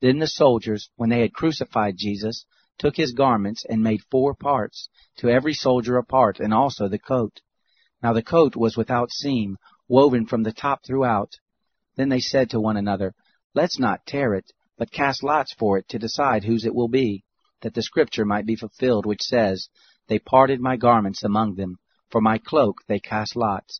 Then the soldiers, when they had crucified Jesus, took his garments and made 4 parts, to every soldier a part, and also the coat. Now the coat was without seam, woven from the top throughout. Then they said to one another, Let's not tear it, but cast lots for it to decide whose it will be, that the scripture might be fulfilled, which says, They parted my garments among them, for my cloak they cast lots.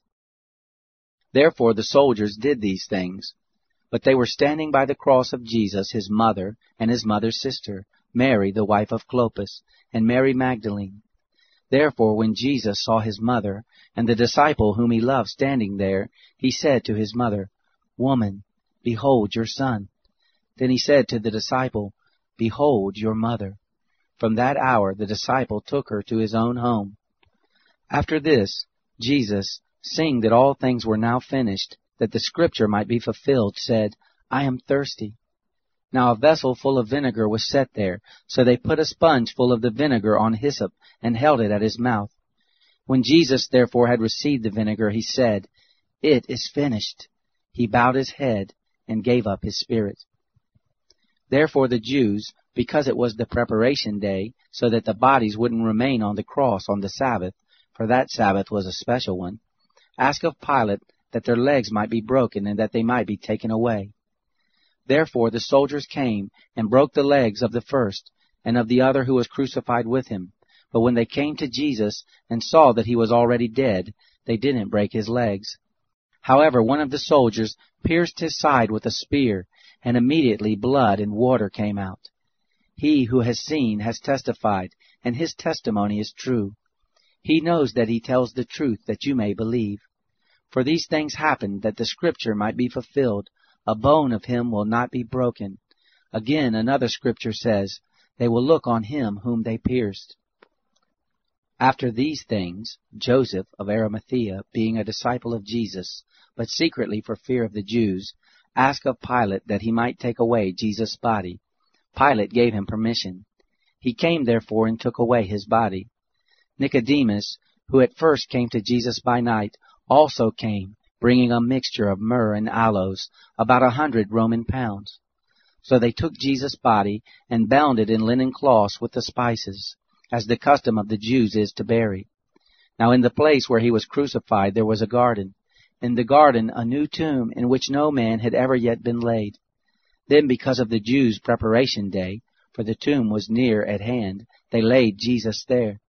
Therefore the soldiers did these things. But they were standing by the cross of Jesus, his mother, and his mother's sister, Mary the wife of Clopas, and Mary Magdalene. Therefore when Jesus saw his mother, and the disciple whom he loved standing there, he said to his mother, Woman, behold your son. Then he said to the disciple, Behold your mother. From that hour the disciple took her to his own home. After this, Jesus, seeing that all things were now finished, that the scripture might be fulfilled, said, I am thirsty. Now a vessel full of vinegar was set there, so they put a sponge full of the vinegar on hyssop, and held it at his mouth. When Jesus therefore had received the vinegar, he said, It is finished. He bowed his head, and gave up his spirit. Therefore the Jews, because it was the preparation day, so that the bodies wouldn't remain on the cross on the Sabbath, for that Sabbath was a special one, asked of Pilate that their legs might be broken, and that they might be taken away. Therefore the soldiers came, and broke the legs of the first, and of the other who was crucified with him. But when they came to Jesus, and saw that he was already dead, they didn't break his legs. However, one of the soldiers pierced his side with a spear, and immediately blood and water came out. He who has seen has testified, and his testimony is true. He knows that he tells the truth, that you may believe. For these things happened, that the scripture might be fulfilled, A bone of him will not be broken. Again, another scripture says, They will look on him whom they pierced. After these things, Joseph of Arimathea, being a disciple of Jesus, but secretly for fear of the Jews, asked of Pilate that he might take away Jesus' body. Pilate gave him permission. He came therefore and took away his body. Nicodemus, who at first came to Jesus by night, also came, bringing a mixture of myrrh and aloes, about 100 Roman pounds. So they took Jesus' body, and bound it in linen cloths with the spices, as the custom of the Jews is to bury. Now in the place where he was crucified there was a garden. In the garden a new tomb, in which no man had ever yet been laid. Then because of the Jews' preparation day, for the tomb was near at hand, they laid Jesus there.